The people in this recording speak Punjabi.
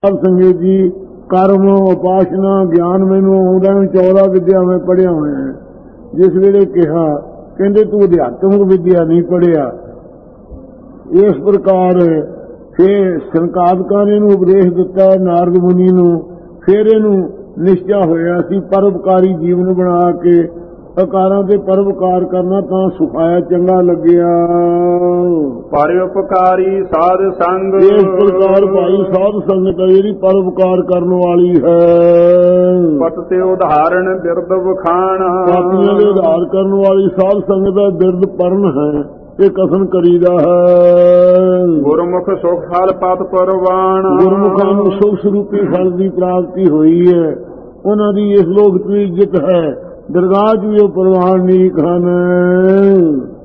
ਸਾਧ ਸੰਗਤ ਜੀ ਕਰਮ ਉਪਾਸਨਾ ਗਿਆਨ ਮੈਨੂੰ ਆਉਂਦਾ 14 ਵਿਦਿਆ ਮੈਂ ਪੜ੍ਹਿਆ ਹੋਇਆ। ਜਿਸ ਵੇਲੇ ਕਿਹਾ ਕਹਿੰਦੇ ਤੂੰ ਅਧਿਆਤਮਿਕ ਵਿਦਿਆ ਨਹੀਂ ਪੜ੍ਹਿਆ। ਇਸ ਪ੍ਰਕਾਰ ਫਿਰ ਸੰਕਾਦਕਾਂ ਨੇ ਇਹਨੂੰ ਉਪਦੇਸ਼ ਦਿੱਤਾ ਨਾਰਦ ਮੁਨੀ ਨੂੰ। ਫਿਰ ਇਹਨੂੰ ਨਿਸ਼ਚਾ ਹੋਇਆ ਸੀ ਪਰਉਪਕਾਰੀ ਜੀਵਨ ਬਣਾ ਕੇ ਅਕਾਰਾਂ ਤੇ ਪਰਉਪਕਾਰ ਕਰਨਾ ਤਾਂ ਸੁਖਾਇਆ ਚੰਗਾ ਲੱਗਿਆ। ਪਰਉਪਕਾਰੀ ਸਾਧ ਸੰਗ ਇਸ ਪ੍ਰਕਾਰ ਭਾਈ ਸਾਧ ਸੰਗਤ ਜਿਹੜੀ ਪਰਉਪਕਾਰ ਕਰਨ ਵਾਲੀ ਹੈ। ਪਤ ਤੇ ਉਦਾਹਰਣ ਬਿਰਦ ਵਖਾਣ ਪਾਪੀਆਂ ਦੇ ਉਧਾਰ ਕਰਨ ਵਾਲੀ ਸਾਧ ਸੰਗਤ ਦਾ ਬਿਰਦ ਪਰਨ ਹੈ। ਇਹ ਕਥਨ ਕਰੀਦਾ ਹੈ ਗੁਰਮੁਖ ਸੁਖ ਫਲ ਪਤ ਪਰਵਾਨ। ਗੁਰਮੁਖਾਂ ਨੂੰ ਸੁਖ ਸਰੂਪੀ ਫਲ ਦੀ ਪ੍ਰਾਪਤੀ ਹੋਈ ਹੈ। ਉਹਨਾਂ ਦੀ ਇਸ ਲੋਕ 'ਚ ਇੱਜ਼ਤ ਹੈ। ਦਰਗਾਹ 'ਚ ਵੀ ਉਹ ਪ੍ਰਵਾਨ ਨਹੀਂ ਹਨ।